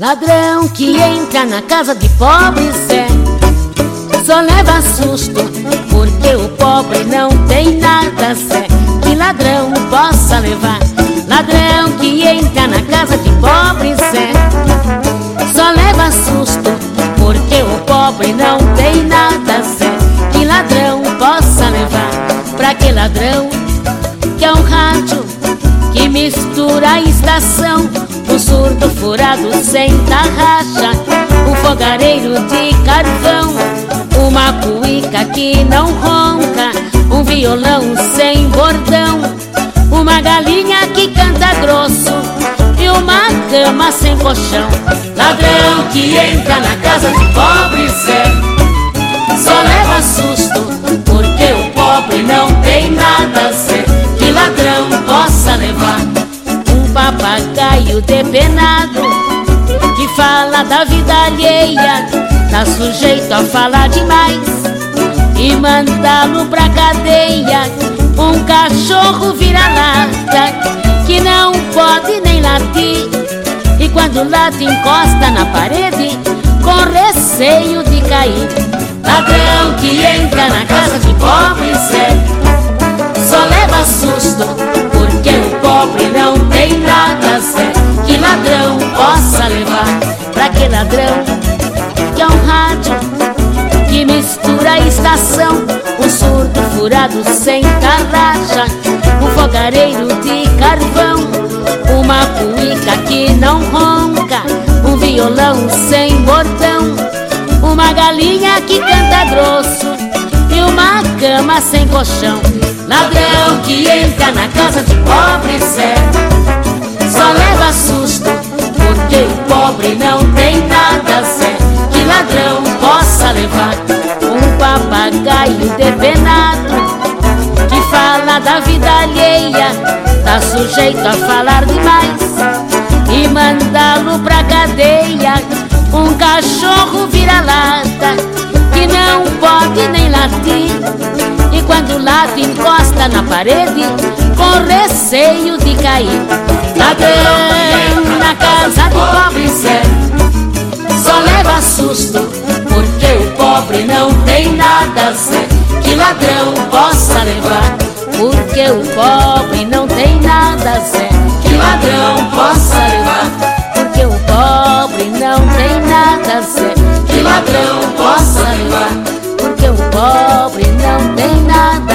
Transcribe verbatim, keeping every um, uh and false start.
Ladrão que entra na casa de pobre Zé só leva susto, porque o pobre não tem nada, Zé, que ladrão possa levar. Ladrão que entra na casa de pobre Zé só leva susto, porque o pobre não tem nada, Zé, que ladrão possa levar. Pra que ladrão que é um rádio que mistura a estação, um surdo furado sem tarraxa, um fogareiro de carvão, uma cuíca que não ronca, um violão sem bordão, uma galinha que canta grosso e uma cama sem colchão. Ladrão que entra na casa de pobre Zé só leva susto, porque o pobre não tem nada, Zé, que ladrão possa levar. Um papagaio depenado que fala da vida alheia tá sujeito a falar demais e mandá-lo pra cadeia. Um cachorro vira-lata que não pode nem latir, e quando late encosta na parede com receio de cair. Ladrão que entra na casa de pobre Zé só leva susto, porque o pobre não tem nada, Zé, que ladrão possa levar. Pra que ladrão que é um rádio que mistura a estação, um surdo furado sem tarraxa, um fogareiro de carvão, uma cuíca que não ronca, um violão sem bordão, uma galinha que canta grosso e uma cama sem colchão. Ladrão que entra na casa de pobre Zé só leva susto, porque o pobre não tem nada, Zé, que ladrão possa levar. Um papagaio depenado que fala da vida alheia tá sujeito a falar demais e mandá-lo pra cadeia. Um cachorro vira-lata que não pode nem latir, e quando late encosta na parede com receio de cair. Ladrão na casa de pobre Zé só leva susto, porque o pobre não tem nada, Zé, que ladrão possa levar. Porque o pobre não tem nada, Zé, que ladrão possa levar. Porque o pobre não tem nada, Zé, que ladrão possa levar. Porque o pobre não tem nada.